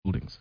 Holdings.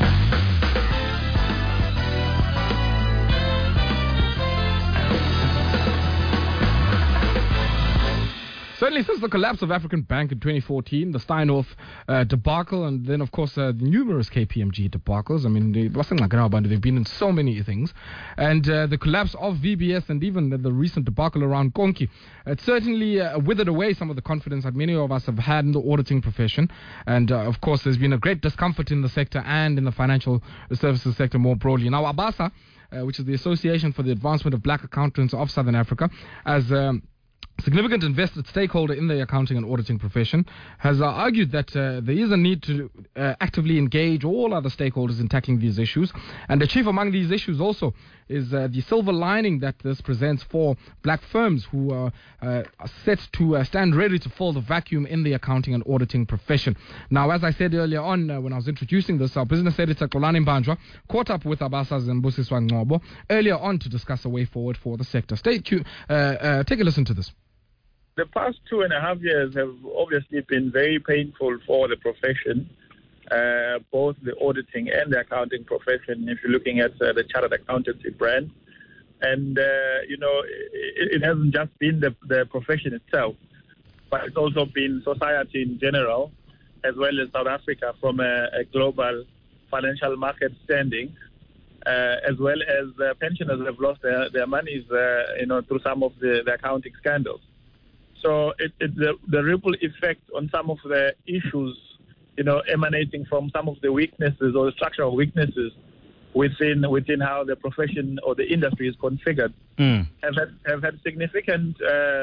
Certainly since the collapse of African Bank in 2014, the Steinhoff debacle, and then, of course, the numerous KPMG debacles. I mean, they've been in so many things. And the collapse of VBS and even the recent debacle around Konki, it certainly withered away some of the confidence that many of us have had in the auditing profession. And, of course, there's been a great discomfort in the sector and in the financial services sector more broadly. Now, ABASA, which is the Association for the Advancement of Black Accountants of Southern Africa, as significant invested stakeholder in the accounting and auditing profession, has argued that there is a need to actively engage all other stakeholders in tackling these issues. And the chief among these issues also is the silver lining that this presents for black firms who are set to stand ready to fill the vacuum in the accounting and auditing profession. Now, as I said earlier on when I was introducing this, our business editor Xolani Mbanjwa caught up with ABASA's Mbusiswa Ngcobo earlier on to discuss a way forward for the sector. Stay tuned. Take a listen to this. The past 2.5 years have obviously been very painful for the profession, both the auditing and the accounting profession, if you're looking at the chartered accountancy brand. And, it hasn't just been the profession itself, but it's also been society in general, as well as South Africa from a global financial market standing, as well as pensioners have lost their monies, through some of the accounting scandals. So it's the ripple effect on some of the issues, emanating from some of the weaknesses or the structural weaknesses within how the profession or the industry is configured, have had significant,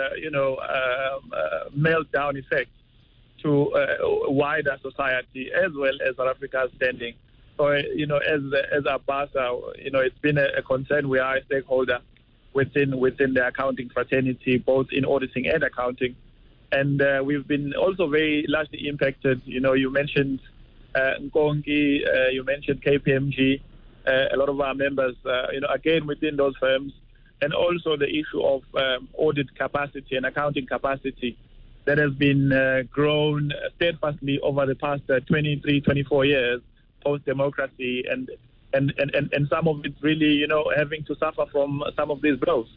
meltdown effects to wider society as well as South Africa's standing. So, as ABASA, it's been a concern. We are a stakeholder within the accounting fraternity, both in auditing and accounting. And we've been also very largely impacted. You mentioned Nkonki, you mentioned KPMG, a lot of our members, again, within those firms, and also the issue of audit capacity and accounting capacity that has been grown steadfastly over the past 23, 24 years post-democracy, and some of it really, having to suffer from some of these blows.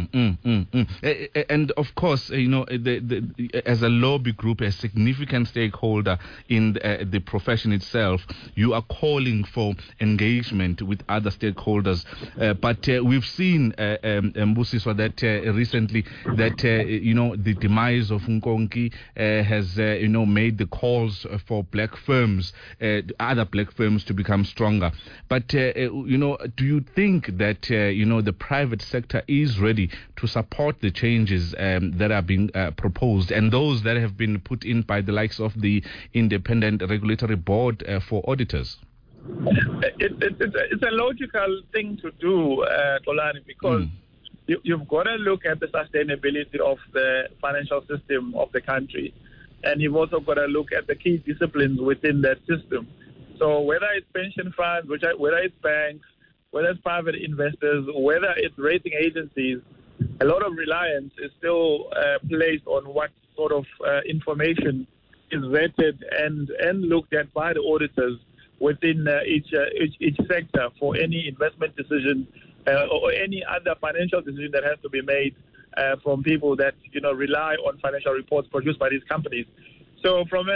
And of course, as a lobby group, a significant stakeholder in the profession itself, you are calling for engagement with other stakeholders. But we've seen, Mbusiswa, that recently that, the demise of Nkonki has, made the calls for black firms, other black firms to become stronger. But, do you think that, the private sector is ready to support the changes that are being proposed and those that have been put in by the likes of the Independent Regulatory Board for Auditors? It's a logical thing to do, Xolani, because you've got to look at the sustainability of the financial system of the country, and you've also got to look at the key disciplines within that system. So whether it's pension funds, whether it's banks, whether it's private investors, whether it's rating agencies, a lot of reliance is still placed on what sort of information is vetted and looked at by the auditors within each sector for any investment decision or any other financial decision that has to be made from people that rely on financial reports produced by these companies. So from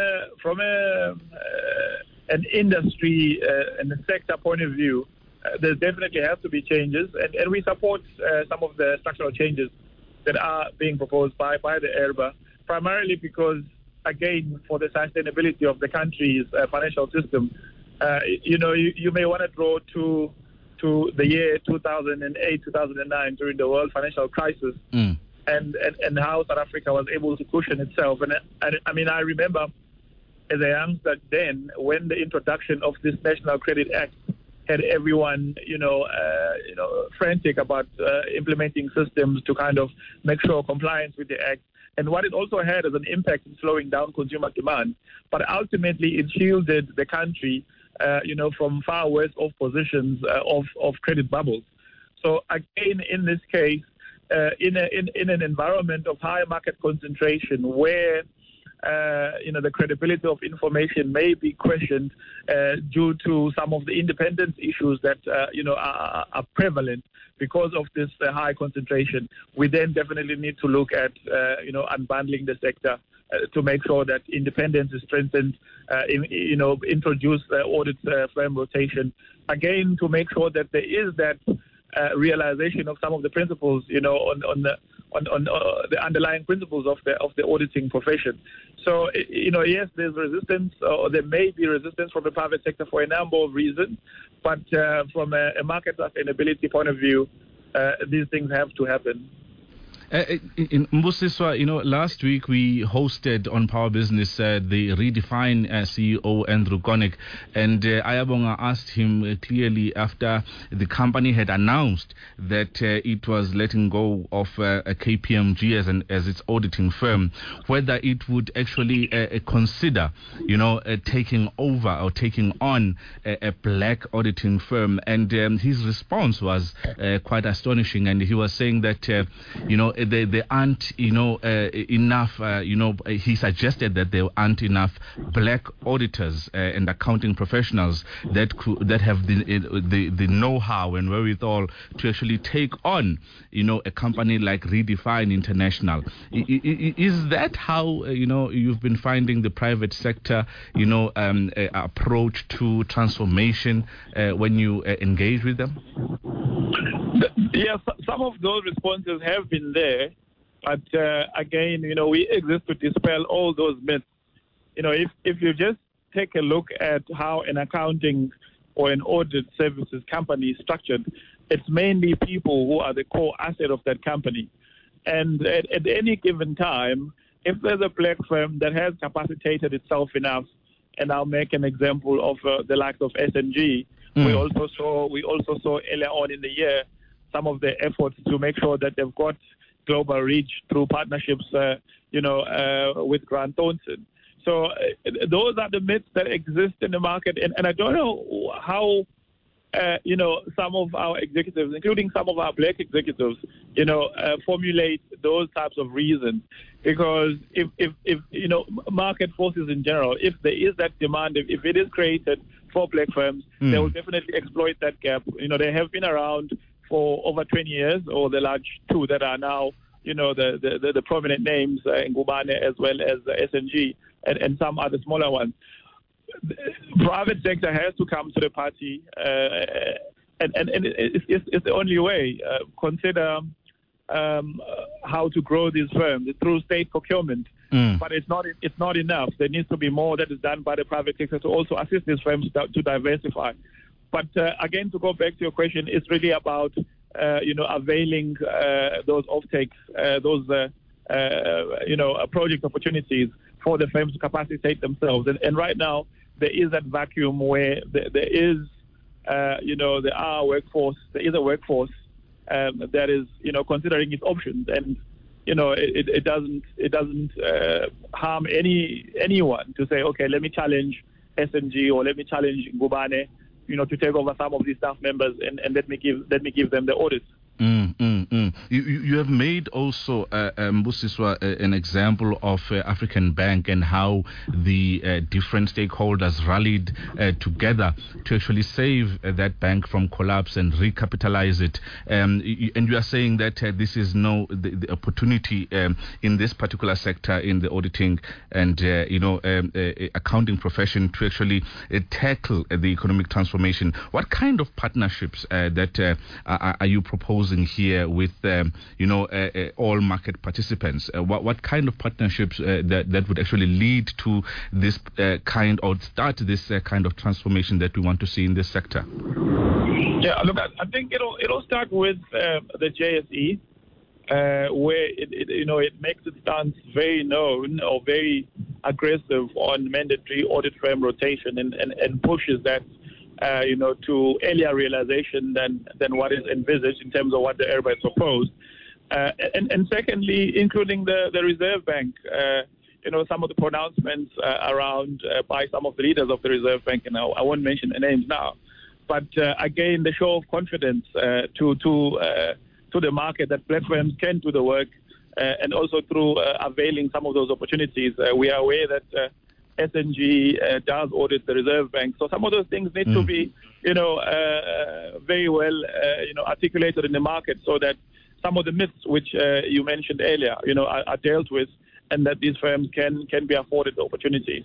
an industry and a sector point of view, there definitely have to be changes, and we support some of the structural changes that are being proposed by the IRBA, primarily because, again, for the sustainability of the country's financial system, you may want to draw to the year 2008, 2009 during the world financial crisis, and how South Africa was able to cushion itself. And I remember as a youngster then, when the introduction of this National Credit Act had everyone, frantic about implementing systems to kind of make sure compliance with the Act. And what it also had as an impact in slowing down consumer demand. But ultimately, it shielded the country, from far worse off positions of credit bubbles. So again, in this case, in an environment of high market concentration where the credibility of information may be questioned due to some of the independence issues that are prevalent because of this high concentration. We then definitely need to look at unbundling the sector to make sure that independence is strengthened. Introduce audit firm rotation again to make sure that there is that realization of some of the principles, on the underlying principles of the auditing profession. So, yes, there's resistance, or there may be resistance from the private sector for a number of reasons, but from a market sustainability point of view, these things have to happen. In Mbusiswa, last week we hosted on Power Business the Redefine CEO Andrew Konek, and Ayabonga asked him clearly after the company had announced that it was letting go of KPMG as its auditing firm, whether it would actually consider, taking over or taking on a black auditing firm. And his response was quite astonishing, and he was saying that there aren't enough he suggested that there aren't enough black auditors and accounting professionals that have the know-how and wherewithal to actually take on a company like Redefine International. Is that how you've been finding the private sector approach to transformation when you engage with them? Yes, some of those responses have been there, but again, we exist to dispel all those myths. If you just take a look at how an accounting or an audit services company is structured, it's mainly people who are the core asset of that company. And at any given time, if there's a black firm that has capacitated itself enough, and I'll make an example of the likes of SNG, we also saw earlier on in the year some of the efforts to make sure that they've got global reach through partnerships, with Grant Thornton. So those are the myths that exist in the market, and I don't know how, some of our executives, including some of our black executives, formulate those types of reasons. Because if market forces in general, if there is that demand, if it is created for black firms, they will definitely exploit that gap. They have been around for over 20 years, or the large two that are now, the prominent names in Ngubane as well as SNG and some other smaller ones. The private sector has to come to the party, and it's the only way. Consider how to grow these firms through state procurement. But it's not enough. There needs to be more that is done by the private sector to also assist these firms to diversify. But again, to go back to your question, it's really about availing those offtakes, those project opportunities for the firms to capacitate themselves. And right now there is that vacuum where there is a workforce that is considering its options, and it doesn't harm anyone to say, okay, let me challenge SNG or let me challenge Ngubane, to take over some of these staff members and let me give them the audits. You have made also, Mbusiswa, an example of African Bank and how the different stakeholders rallied together to actually save that bank from collapse and recapitalize it. And you are saying that this is the opportunity in this particular sector, in the auditing and accounting profession, to actually tackle the economic transformation. What kind of partnerships that are you proposing here with all market participants? What kind of partnerships that would actually lead to this start this kind of transformation that we want to see in this sector? Yeah, look, I think it'll start with the JSE, where it makes its stance very known or very aggressive on mandatory audit firm rotation and pushes that to earlier realization than what is envisaged in terms of what the IRBA has proposed. And secondly, including the Reserve Bank, some of the pronouncements around by some of the leaders of the Reserve Bank, and I won't mention the names now, but again, the show of confidence to the market that black firms can do the work, and also through availing some of those opportunities. We are aware that SNG does audit the Reserve Bank. So some of those things need to be, very well, articulated in the market so that some of the myths which you mentioned earlier, are dealt with, and that these firms can be afforded the opportunities.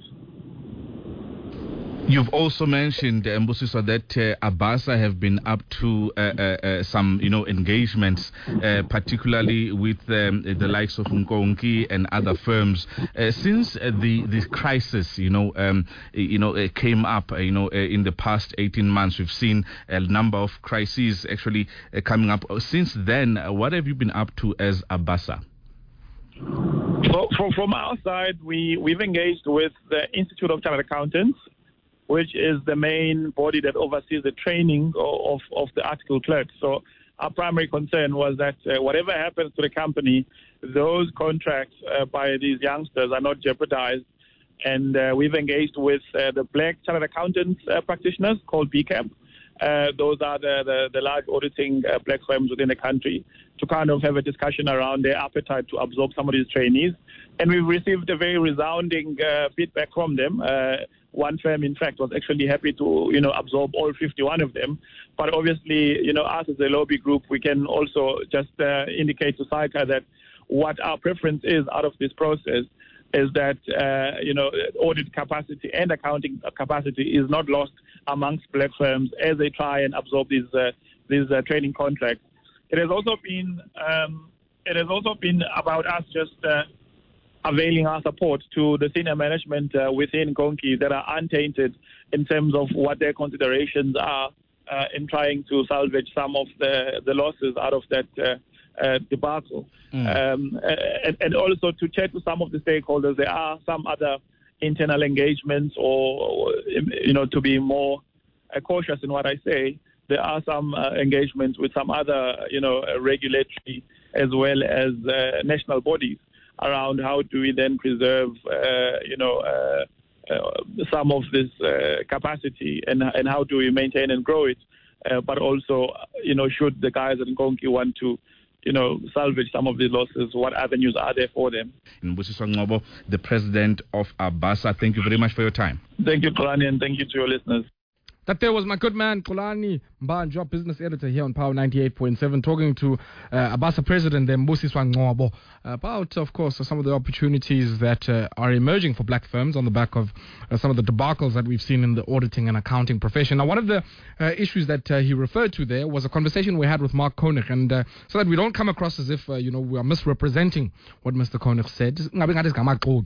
You've also mentioned, Mbusiswa, that Abasa have been up to some, engagements, particularly with the likes of Nkonki and other firms. Since the crisis, came up, in the past 18 months, we've seen a number of crises actually coming up. Since then, what have you been up to as Abasa? So from our side, we've engaged with the Institute of Chartered Accountants, which is the main body that oversees the training of the article clerks. So our primary concern was that whatever happens to the company, those contracts by these youngsters are not jeopardized. And we've engaged with the Black Chartered Accountants practitioners called BCAP. Those are the large auditing black firms within the country, to kind of have a discussion around their appetite to absorb some of these trainees. And we've received a very resounding feedback from them. One firm, in fact, was actually happy to, absorb all 51 of them. But obviously, us as a lobby group, we can also just indicate to SAICA that what our preference is out of this process is that, audit capacity and accounting capacity is not lost amongst black firms as they try and absorb these training contracts. It has also been about us just availing our support to the senior management within Nkonki that are untainted in terms of what their considerations are in trying to salvage some of the losses out of that debacle. And also to chat to some of the stakeholders. There are some other internal engagements or to be more cautious in what I say, there are some engagements with some other, regulatory as well as national bodies around how do we then preserve, some of this capacity and how do we maintain and grow it. But also, should the guys at Nkonki want to, salvage some of these losses, what avenues are there for them? Mbusiswa Ngcobo, the president of Abasa, thank you very much for your time. Thank you, Xolani, and thank you to your listeners. That there was my good man, Xolani Mbanjwa, business editor here on Power 98.7, talking to Abasa president, Mbusiswa Ngcobo, about, of course, some of the opportunities that are emerging for black firms on the back of some of the debacles that we've seen in the auditing and accounting profession. Now, one of the issues that he referred to there was a conversation we had with Mark Koenig, and so that we don't come across as if, we are misrepresenting what Mr. Koenig said.